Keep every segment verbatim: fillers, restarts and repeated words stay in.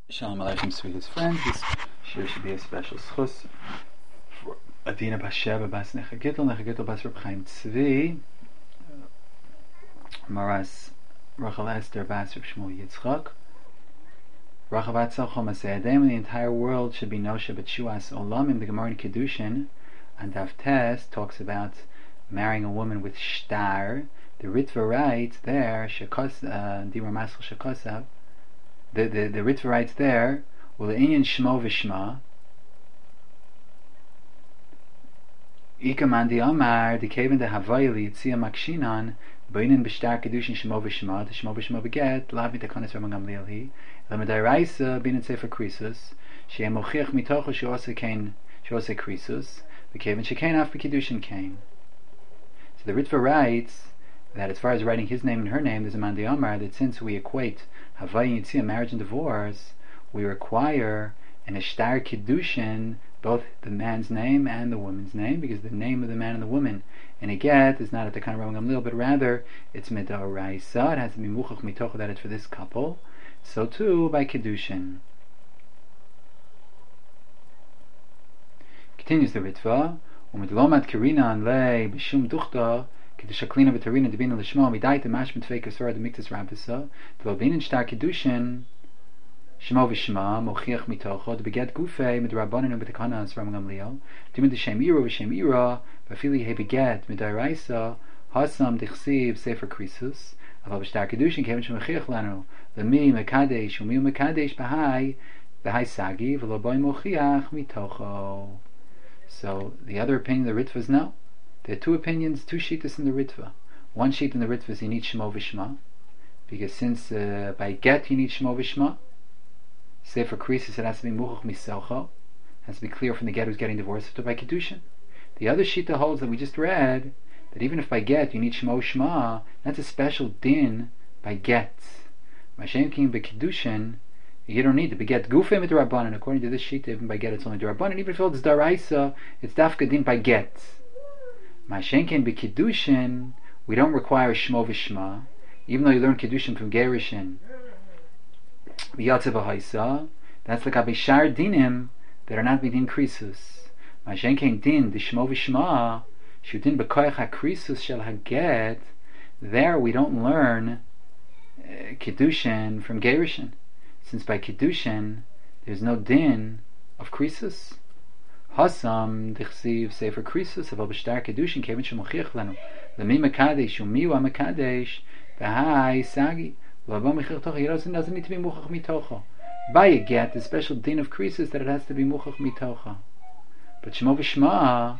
Shalom Aleichem, sweetest friends. This shir should be a special schus for Adina Bas Sheva Bas Nechagitl, Nechagitl Bas Reb Chaim Tzvi, Maras Rachel Esther Bas Reb Shmuel Yitzchak, Rachavat Tzachom Aseh Adem, and the entire world should be Noshe B'Tshuas Olamim. The Gemara in Kiddushin and Daf Tes talks about marrying a woman with shtar. The Ritva writes there, Shekos, uh, Dibra Masel Shekosav, The, the, the Ritva writes there, well, the Inyan Shmo Vishma, Ika Mandi Amar, the Kaven de Havayli, Tzia Makshinan, Bainin Bishtar Kedushin Shmo Vishma, the Shmo Vishma Beget, Lavi Takonis Ramagam Lilhi, Lamadai Raisa, Binin Sefer Krisus, Shem Mochiach Mitocho, Shose Kain, Shose Krisus, the Kaven Shekain Af Kedushin Kain. So the Ritva writes that as far as writing his name and her name, there's a Mandi Amar, that since we equate Havai Yitzia, marriage and divorce, we require an Ishtar Kiddushin, both the man's name and the woman's name, because the name of the man and the woman in a get is not at the kind of Ramagam Lil, but rather it's Midoraisa, it has to be Muchach Mitocha, that it's for this couple. So too by Kiddushin. Continues the Ritva, Umidlomat Kirinan Le Bishum Duchta, Kedushaklina v'tarina devina l'shmo midaita mashmet feikas v'ra demiktas rabisa d'lobinin shtar kedushin shmo v'shma mochiach mitocho d'beget gufei midrabanin u'b'tekanas Ramagam Lil d'min d'shem ira v'shem ira v'afili he beget midaraisa hasam d'chsiv sefer krisus aval b'shtar kedushin kevin shemochiach lanu l'mi mekadesh u'mi mekadesh b'hai b'hai sagi v'loboy mochiach mitocho. So the other opinion, the Ritva, is no. There are two opinions, two shittas in the Ritva. One sheet in the Ritva is you need Shmo Vishma, because since uh, by get you need Shmo Vishma, say for Krisis it has to be Muchach Miselcho, has to be clear from the get who's getting divorced, to by Kiddushin. The other shitta holds that we just read, that even if by get you need Shmo Shma, that's a special din by get. Mashem King by Kiddushin, you don't need to beget Gufei mit Rabbanan. According to this sheet, even by get it's only Rabbanan. Even if it's Daraisa, it's Dafka din by get. Mashenken be Kiddushin, we don't require Shmo Vishma, even though you learn Kiddushin from Gerishin. B'yatzev ha'haisa, that's like Abishar dinim that are not midin krisus. Mashenken din the Shmo Vishma, shudin b'koyach ha'krisus shel haget. There we don't learn uh, Kiddushin from Gerishin, since by Kiddushin there's no din of krisus. Hasam dichsiv sefer krisus aval b'shtar kedushin kevin shemochiach lanu l'mi mekadesh u'mi wa mekadesh v'hai sagi l'aba mechich tocha. It doesn't need to be muchach mitocha. By a get, the special din of krisus that it has to be muchach mitocha. But shmo v'shma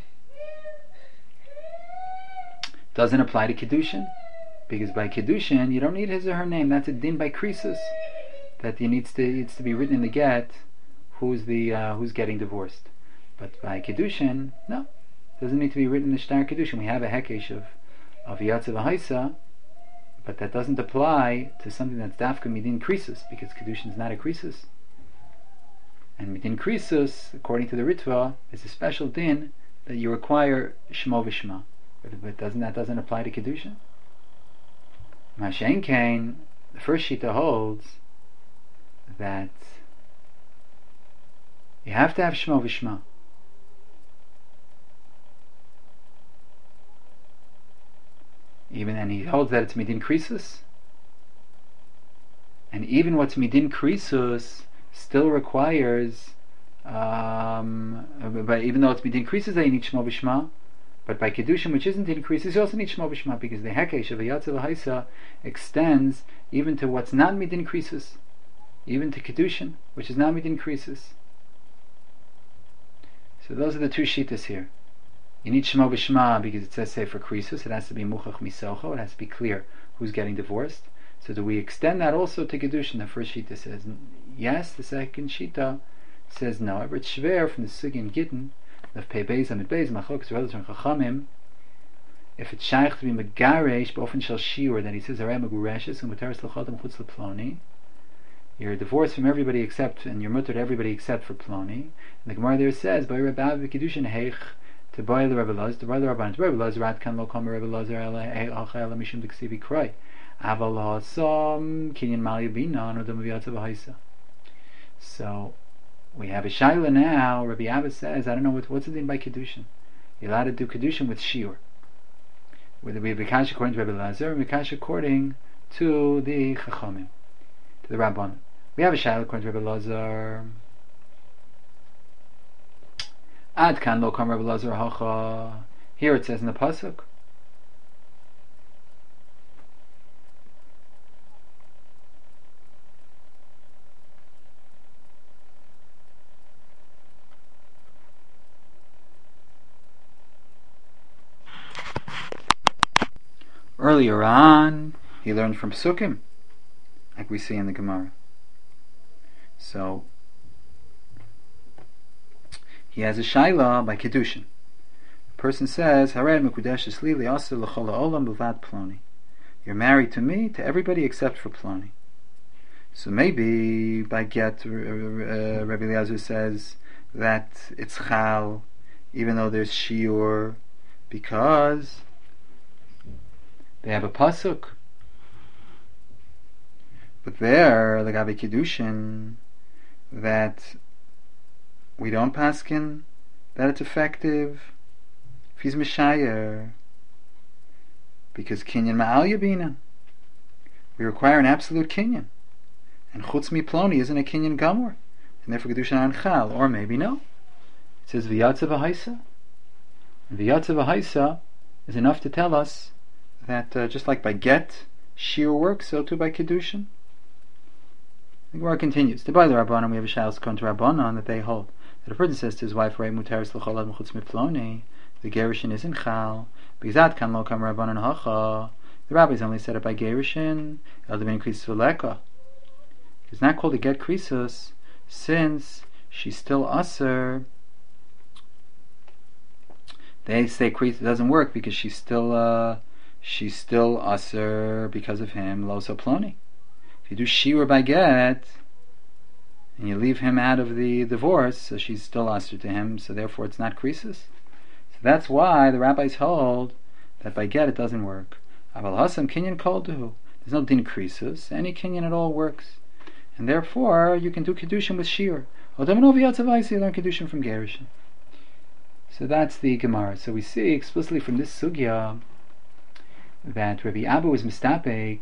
doesn't apply to kedushin, because by kedushin you don't need his or her name. That's a din by krisus that it needs to needs to be written in the get who's the uh, who's getting divorced. But by Kiddushin, no, doesn't need to be written in the Shtar Kiddushin. We have a hekesh of of Yatzev Haisa, but that doesn't apply to something that's Dafka Midin Krisus, because Kiddushin is not a Krisus. And Midin Krisus, according to the Ritva, is a special din that you require Shmo Vishma. But, but doesn't that doesn't apply to Kiddushin? Mashen Kain, the first Shita holds that you have to have Shmo Vishma. Even and he holds that it's midin krisus, and even what's midin krisus still requires, um, but even though it's midin krisus, they need shmo v'shma. But by kedushin, which isn't in krisus, you also need shmo v'shma, because the hekesh of Yatzev Haisa extends even to what's not midin krisus, even to kedushin, which is not midin krisus. So those are the two shittas here. You need Shmo V'Shma because it says say for Krisus, it has to be Muchach Miselcho, it has to be clear who's getting divorced. So do we extend that also to Kedushin? The first Shita says yes, the second Shita says no. Ever it's Shver from the Sugi and Gittin, of Pei Beis Amid Beis, Machlokas Rabbos and Chachamim, if it's Shaykh to be Megaresh, B'ofen Shel Shiur, then he says Arei Megureshes, and Mutaris L'chodam Chutz L'Ploni. You're divorced from everybody except, and you're mutter to everybody except for Ploni. And the Gemara there says, By Rebbe Kedushin Heich, to buy the Rebbe Laz, to buy the Rabban, to Rebbe Laz, Rat kan lo kam Rebbe Laz, Ela Mishum Diksivi Kroi. Aval Hasam Kinyan Mali Bina, no Dom Vyatza V'Haisa. So we have a shaila now. Rabbi Abba says, I don't know what, what's the thing by Kedushin. You're allowed to do Kedushin with Shiur. Whether we have Vikash according to Rabbi Lazar, and Vikash according to the Chachamim, to the Rabbanim. We have a shaila according to Rabbi Lazar. Ad kan lo kam Rabbi Lazar hacha. Here it says in the pasuk. Earlier on, he learned from Psukim, like we see in the Gemara. So, he has a shaila by Kedushin. The person says, Harei mekudeshes li li'aseh l'chol ha'olam b'vad ploni. You're married to me, to everybody except for Ploni. So maybe by get, uh, uh, Rabbi Eliezer says that it's chal, even though there's shiur, because they have a pasuk. But there, the Gabi Kiddushin, that we don't paskin, that it's effective if he's Mishayer, because Kinyan Ma'al Yabina. We require an absolute Kinyan. And Chutz Mi Ploni isn't a Kinyan Gamor. And therefore Kiddushin An Chal. Or maybe no. It says V'yatza V'haisa. And V'yatza V'haisa is enough to tell us that uh, just like by get, Shiur works, so too by Kiddushin. The Gemara continues. To buy the Rabbanon, we have a shalos according to Rabbanon that they hold that a person says to his wife, "Rei muteris l'chol adam chutz miploni," the gerushin is in chal. Because that kan lo kam Rabbanon hacha. The rabbis only said it by gerushin. El devin krisus v'leka. It's not called a get krisus since she's still aser. They say krisus doesn't work because she's still. Uh, She's still aser because of him, lo so ploni. If you do shiur by get, and you leave him out of the divorce, so she's still aser to him, so therefore it's not krisis. So that's why the rabbis hold that by get it doesn't work. Aval hasam kinyan kol duhu. There's no din krisis. Any kinyan at all works. And therefore, you can do Kedushin with shiur. Odamanovi yatzavai, you learn Kedushin from Gerushin. So that's the Gemara. So we see explicitly from this sugya that Rabbi Abba was mistapek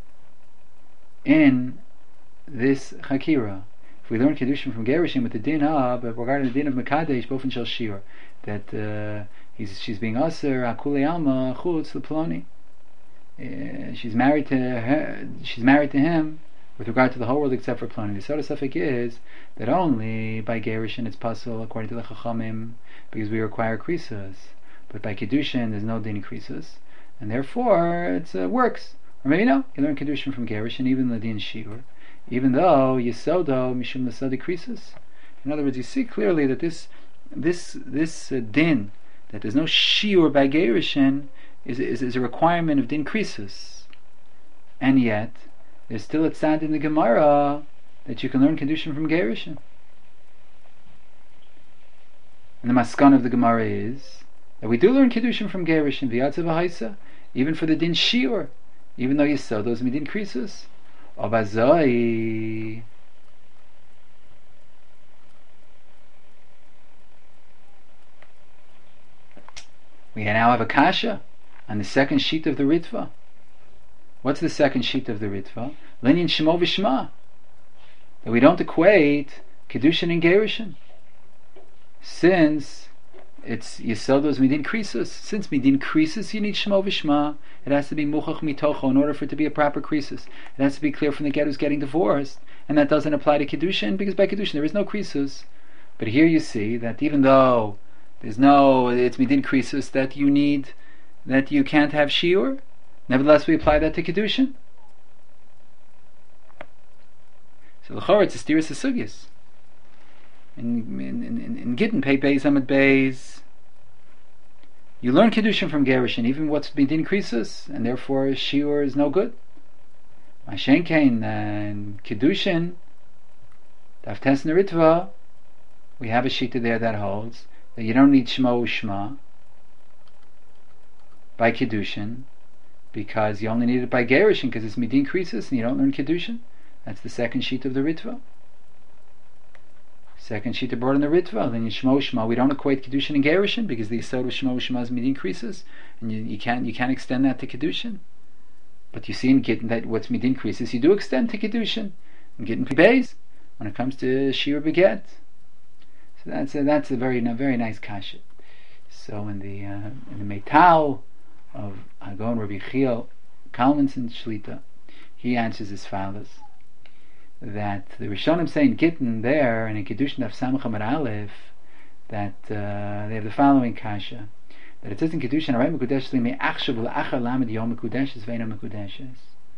in this chakira. If we learn Kedushin from Gerushin with the din of, but regarding the din of Mekadesh, bofen shel shiur, that uh, he's, she's being aser, akule alma, chutz leploni. Uh, she's married to her, she's married to him with regard to the whole world except for Ploni. The sort of suffix is that only by Gerushin it's possible according to the Chachamim because we require krisus, but by Kedushin there's no din krisus. And therefore, it uh, works. Or maybe no, you learn Kedushin from Gerushin, even the din shiur, even though Yesodo mishum l'sadi krisus. In other words, you see clearly that this this this uh, din, that there's no shiur by Gerushin, is, is is a requirement of din krisus. And yet, there's still a tzad in the Gemara that you can learn Kedushin from Gerushin. And the maskan of the Gemara is that we do learn Kedushin from Gerushin, v'yatzav v'haisa, even for the din shiur, even though you saw those midin krisus. Obazai. We now have a kasha on the second sheet of the Ritva. What's the second sheet of the Ritva? Linyan Shemo v'Shma. That we don't equate Kedushin and Gerushin, since it's Yesodos Midin Krisus. Since Midin Krisus, you need Shemo v'Shma. It has to be Muchach Mitocho in order for it to be a proper Krisus. It has to be clear from the get who's getting divorced, and that doesn't apply to Kedushin because by Kedushin there is no Krisus. But here you see that even though there's no, it's Midin Krisus that you need, that you can't have shiur, nevertheless we apply that to Kedushin. So l'chor it's a stiris sugyas. In in in, in Gittin Pei Beis Amid Beis, you learn Kedushin from Gerushin, even what's Midin Krisus, and therefore shiur is no good. Mashenkein and Kedushin, Daf Tes Neritva, we have a shita there that holds that you don't need Shemo U'Shma by Kedushin, because you only need it by Gerushin because it's Midin Krisus and you don't learn Kedushin. That's the second sheet of the Ritva. Second shita brought in the Ritva. Then you Shmo Shma. We don't equate Kedushin and Gerushin because the Yisod of Shmo Shma is midin increases, and you, you can't you can't extend that to Kedushin. But you see in Gittin that what's midin increases, you do extend to Kedushin. And Gittin Beis when it comes to Shir Beget. So that's a, that's a very a very nice kasha. So in the uh, in the Metal of Hagon Rabbi Chiel Kalmanson Shlita, he answers as follows: that the Rishonim say in Gittin there and in Kedushin of Samach Amar Aleph that uh, they have the following kasha, that it says in Kedushin Aray Mekudesh Li Me'achshav L'achar Lamed Yom Mekudeshes Ve'ena Mekudeshes.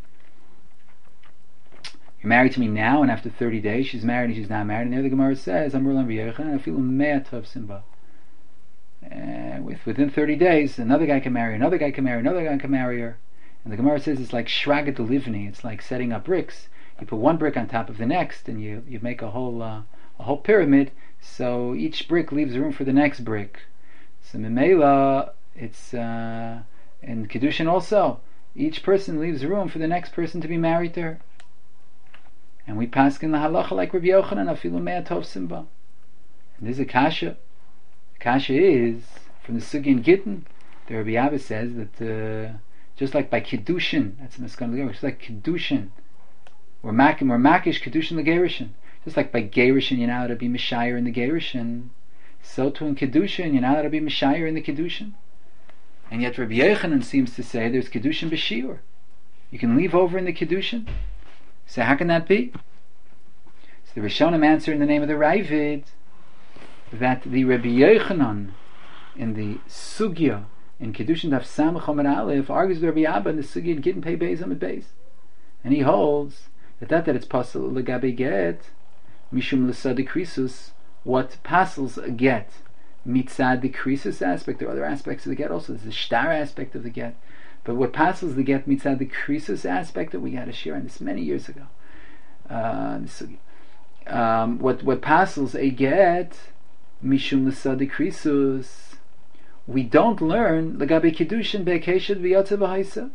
You're married to me now, and after thirty days she's married and she's not married, and there the Gemara says Amar Lam V'Yechan I feel Mea Tov Simba. Uh, with, within thirty days, another guy can marry, another guy can marry, another guy can marry her. And the Gemara says it's like Shragat Livni, it's like setting up bricks. You put one brick on top of the next, and you, you make a whole uh, a whole pyramid, so each brick leaves room for the next brick. So Memela, it's uh, in Kedushin also, each person leaves room for the next person to be married to her. And we pass in the halacha like Rabbi Yochanan, afilu mea tov simba. And this is a kasha. Kasha is from the Sugi in Gittin. The Rabbi Abba says that uh, just like by Kedushin, that's in the Skandal, just like Kedushin, we're making, we're makish Kedushin the Gerushin. Just like by Gerushin you're not allowed to be Mishayir in the Gerushin, so too in Kedushin you're not allowed to be Mishayir in the Kedushin. And yet Rabbi Yochanan seems to say there's Kedushin b'Shiur. You can leave over in the Kedushin. So how can that be? So the Rishonim answer in the name of the Ravid that the Rabbi Yochanan in the Sugya in Kedushin Daf Samach Amar Aleph argues with Rabbi Abba in the Sugya in Gittin Pei Beis Amid Beis, and he holds that that, that it's possible legabe get mishum l'sad krisus, what passes a get mitzad the krisus aspect. There are other aspects of the get also. There's the shtar aspect of the get, but what passes the get mitzad the krisus aspect that we had a share on this many years ago. Uh, this, um, what what passes a get mishum l'sad krisus, we don't learn legabe kedushin be'keshad v'yatza v'haisa.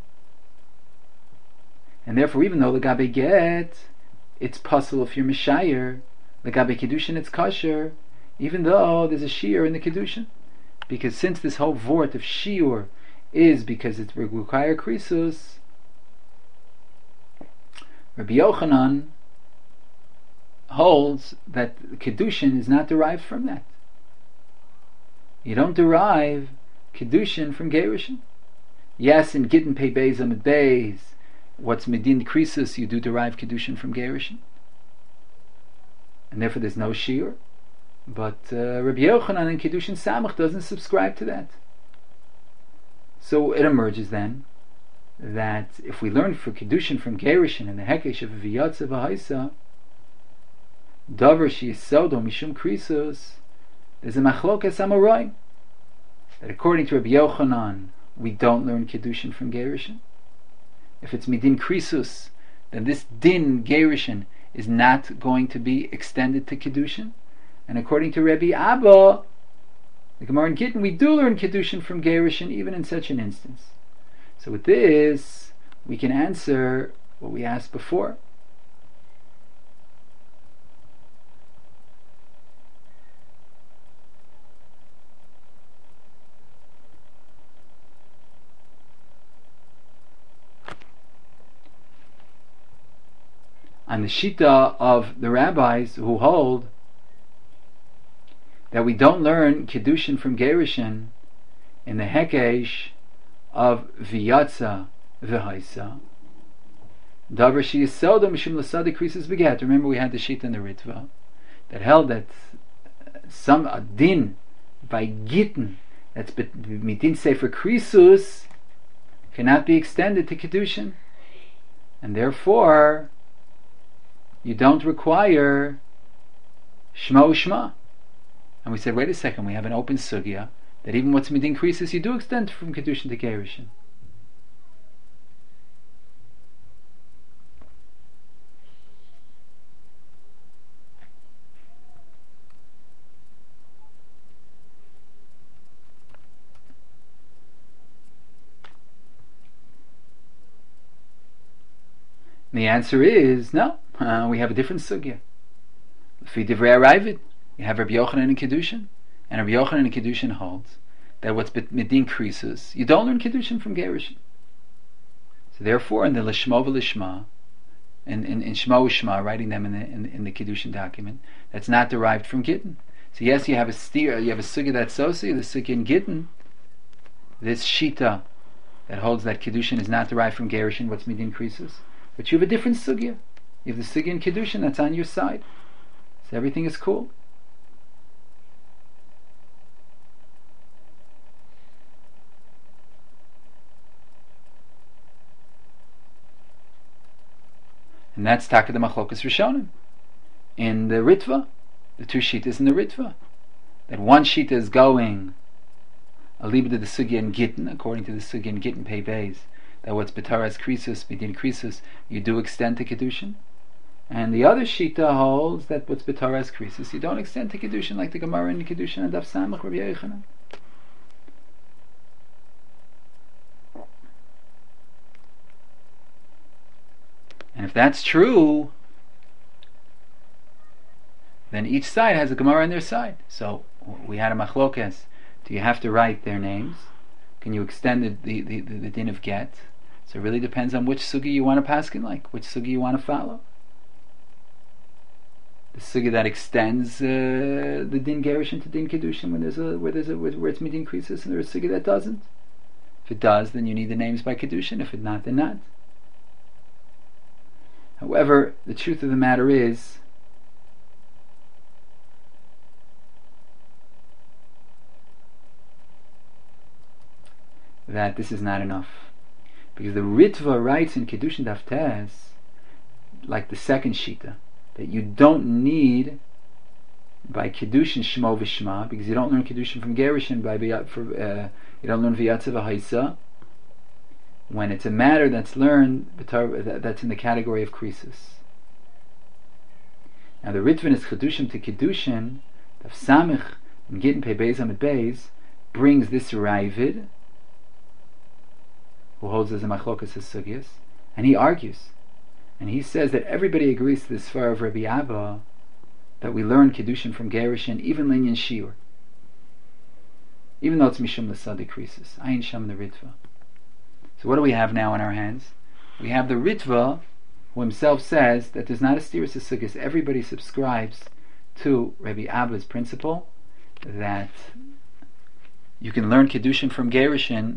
And therefore, even though legabe get, it's possible if you're Mishayir, legabe Kedushin it's kosher, even though there's a Shiur in the Kedushin. Because since this whole vort of Shiur is because it requires Krisus, Rabbi Yochanan holds that Kedushin is not derived from that. You don't derive Kedushin from Gerushin. Yes, in Gittin Pei Beis Amid Beis, what's Medin Krisus, you do derive Kedushin from Gerushin. And therefore there's no Shiur. But uh, Rabbi Yochanan in Kedushin Samach doesn't subscribe to that. So it emerges then that if we learn for Kedushin from Gerushin and the Hekesh of V'yatza V'haisa, Davar Sheyisodo Mishum Krisus, there's a Machlokas Amoraim, that according to Rabbi Yochanan, we don't learn Kedushin from Gerushin. If it's midin krisus, then this din gerushin is not going to be extended to kedushin. And according to Rabbi Abba, the Gemara in Gittin, we do learn kedushin from gerushin even in such an instance. So with this, we can answer what we asked before. On the shita of the rabbis who hold that we don't learn kedushin from gerushin in the hekesh of v'yatza v'haisa. Davar sheyisodo mishum l'sad krisus beget. Remember, we had the shita in the Ritva that held that some a din by Gittin that's midin sefer krisus cannot be extended to kedushin, and therefore you don't require Shmo Shma. And we said, wait a second, we have an open sugya that even what's midin krisus you do extend from kedushin to gerushin. And the answer is no. Uh, we have a different sugya. Fi divrei Ravid, you have Rabbi Yochanan in Kiddushin, and Rabbi Yochanan in Kiddushin holds that what's midin creases, you don't learn Kiddushin from Gerushin. So therefore, in the Lishma v'Lishma, in, in, in Shema U'Shma, writing them in the, in, in the Kiddushin document, that's not derived from Gittin. So yes, you have a steer, you have a sugya that's associated, the sugya in Gittin, this shita that holds that Kiddushin is not derived from Gerushin, what's midin creases. But you have a different sugya. You have the sugya in Kiddushin that's on your side. So everything is cool. And that's Taka the Machlokas Rishonim. In the Ritva, the two Shitas in the Ritva, that one Shita is going Alibda the Sugya in Gittin, according to the Sugya in Gittin Pei Beis, that what's B'taras Krisus, Midin Krisus, you do extend to Kiddushin. And the other Shita holds that what's B'taras Krisus, you don't extend to Kiddushin, like the Gemara in Kiddushin and Daf Samach Rabbi Yochanan. And if that's true, then each side has a Gemara on their side. So we had a Machlokes. Do you have to write their names? Can you extend the, the, the, the, the din of get? So it really depends on which sugi you want to paskin like, which sugi you want to follow. The sugi that extends uh, the din gerushin to din kedushin when there's a where there's a where, where it's midin krisis, and there's a sugi that doesn't. If it does, then you need the names by kedushin. If it not, then not. However, the truth of the matter is, that this is not enough, because the Ritva writes in Kiddushin Daf Tes, like the second Shita, that you don't need by Kiddushin Shmo v'Shma, because you don't learn Kiddushin from Gerushin by for, uh, you don't learn V'yatza v'Haisa when it's a matter that's learned that's in the category of Krisus. Now the Ritva is Kiddushin to Kiddushin Daf Samich and Gittin Pei Beis Amid Beis brings this Ravid, who holds as a machlokas as sugyas, and he argues, and he says that everybody agrees to the svar of Rabbi Abba that we learn Kiddushin from Gerushin, even Linyan Shiur, even though it's Mishum L'Sadik Krisis, Ayin Sham the Ritva. So what do we have now in our hands? We have the Ritva, who himself says that there's not a steerus of sugyas. Everybody subscribes to Rabbi Abba's principle that you can learn Kiddushin from Gerushin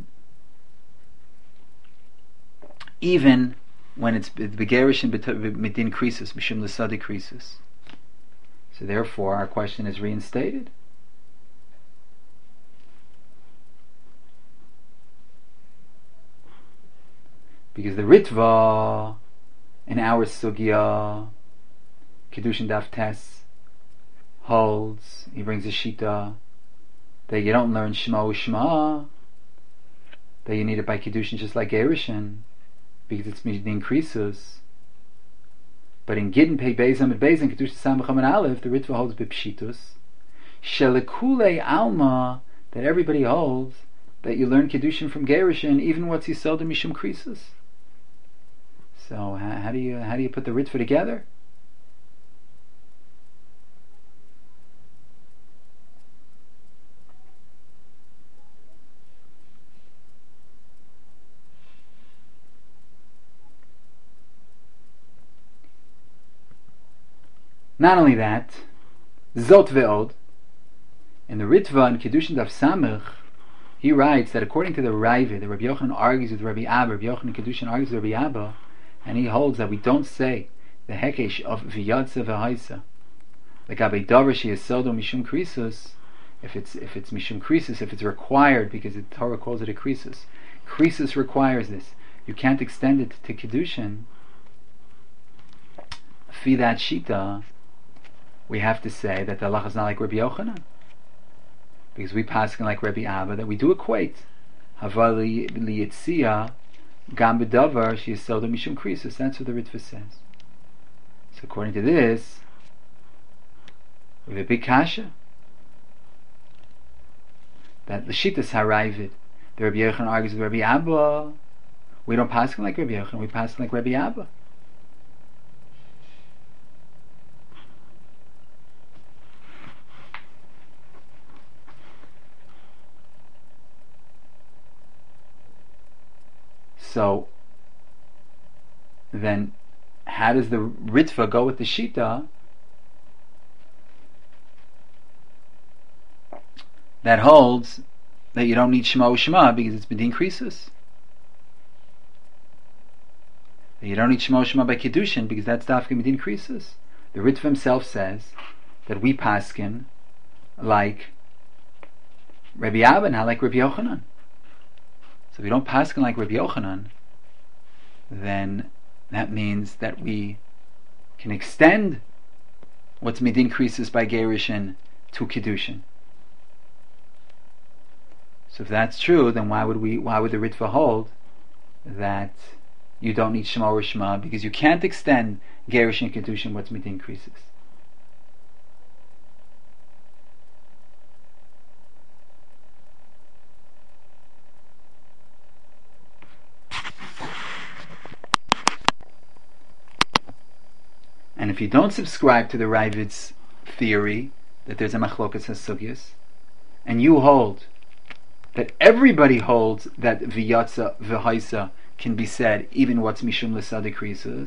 even when it's begerish and midin krisus, mishum l'sadi krisus. So therefore, our question is reinstated. Because the Ritva in our sugya, Kiddushin Daf Tes, holds, he brings a shita that you don't learn Shema U'Shma, that you need it by Kiddushin just like Gerushin, because it's midin krisus. But in Gittin Pei Beis Amid Beis and Kiddushin Samach Amid Aleph, the Ritva holds b'pshitus Shelekule Alma, that everybody holds that you learn Kiddushin from Gerushin even what's Yisod Mishum krisus. So how, how do you how do you put the Ritva together? Not only that, Zot Ve'od, in the Ritva and Kiddushin Daf Samach, he writes that according to the Raiva, the Rabbi Yochanan argues with Rabbi Abba, Rabbi Yochanan Kiddushin argues with Rabbi Abba, and he holds that we don't say the Hekesh of V'yatza V'haisa, like Abei Darashi is Sodo Mishum Krisus, if it's if it's Mishum Krisus, if it's required, because the Torah calls it a Krisus. Krisus requires this. You can't extend it to Kiddushin. Fi that Shita, we have to say that the halacha is not like Rabbi Yochanan, because we pass like Rabbi Abba that we do equate Havali liyitzia gam b'davar she is soda mishum krisus. That's what the Ritva says. So according to this, we have a big kasha that the shitas harayvid. The Rabbi Yochanan argues with Rabbi Abba. We don't pass like Rabbi Yochanan. We pass like Rabbi Abba. So then how does the Ritva go with the Shita that holds that you don't need Shema U'Shema because it's B'din Krisus? That you don't need Shema U'Shema by Kiddushin because that's Dafka B'din Krisus. The Ritva himself says that we paskin like Rabbi Abba, not like Rabbi Yochanan. So if we don't paskin like Rabbi Yochanan, then that means that we can extend what's Midin Krisus by Gerushin to Kiddushin. So if that's true, then why would we? Why would the Ritva hold that you don't need Shema or Shema because you can't extend Gerushin and Kiddushin what's Midin Krisus? And if you don't subscribe to the Ravid's theory that there's a machlokas hasugyas, and you hold that everybody holds that v'yatza v'haisa can be said even what's mishum l'sada krisus,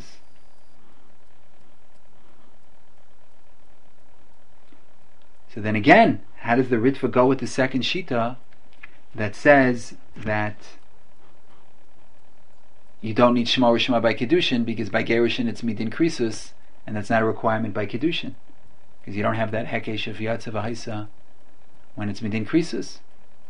so then again, how does the Ritva go with the second shita that says that you don't need Shema or Shema by Kiddushin because by Gerushin it's midin krisus, and that's not a requirement by Kiddushin because you don't have that hekesh of v'yatza v'haisa when it's midin krisus?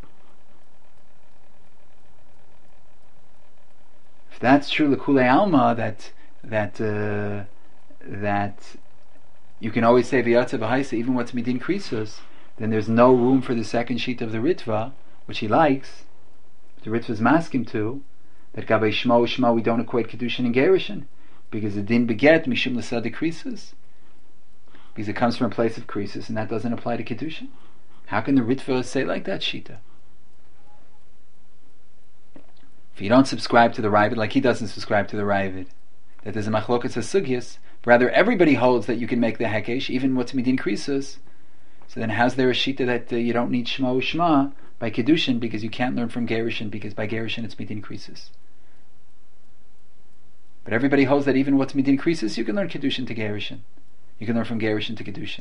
If that's true, l'kulei alma, that that uh, that you can always say v'yatza v'haisa even what's midin krisus, then there's no room for the second sheet of the Ritva, which he likes. The Ritva's masking to that gabei shmo shmo we don't equate Kiddushin and Gerushin because the din beget mishum l'sada krisus because it comes from a place of krisus and that doesn't apply to Kiddushin. How can the Ritva say like that shita? If you don't subscribe to the Ravid, like he doesn't subscribe to the Ravid, that there's a machlokas hasugyas, rather everybody holds that you can make the hekesh, even what's midin krisus, so then how's there a shita that uh, you don't need Shema U'Shema by Kiddushin because you can't learn from Gerushin because by Gerushin it's midin krisus? But everybody holds that even what's midin krisus, you can learn Kiddushin to Gerushin. You can learn from Gerushin to Kiddushin.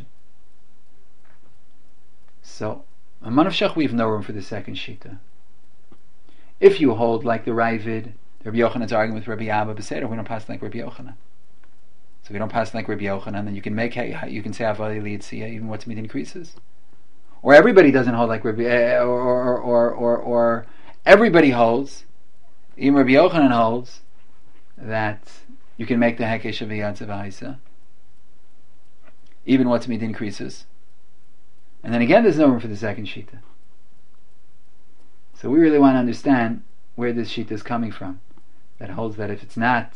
So, a Manavshach, we have no room for the second shita. If you hold like the Ravid, Rabbi Yochanan's arguing with Rabbi Abba Beseder, we don't pass like Rabbi Yochanan. So if we don't pass like Rabbi Yochanan, then you can make you can say Avali Liyitzia even what's midin krisus. Or everybody doesn't hold like Rabbi, uh, or, or or or or everybody holds, even Rabbi Yochanan holds that you can make the hekesh of v'yatza v'haisa even what's midin krisus. And then again, there's no room for the second shita. So we really want to understand where this shita is coming from, that holds that if it's not,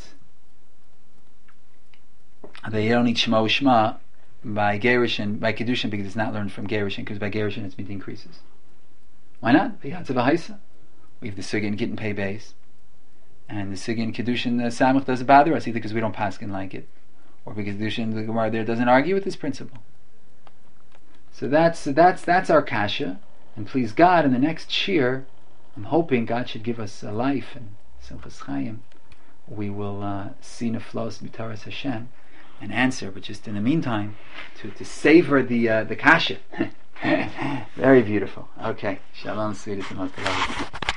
that you don't need Shema U'Shema by Gerushin, by Kiddushin, because it's not learned from Gerushin, because by Gerushin it's midin krisus. Why not? V'yatza v'haisa. We have the Sugya in Gittin Pei Beis, and the Sugya in Kiddushin uh, Samach doesn't bother us either because we don't paskin like it, or because Kiddushin the Gemara there doesn't argue with this principle. So that's that's that's our kasha. And please God, in the next shir, I'm hoping God should give us a life and Simchas Chaim. We will uh, see Neflos Mitaras Hashem and answer, but just in the meantime, to, to savor the uh, the kasha. Very beautiful. Okay. Shalom, sweetest and most beloved.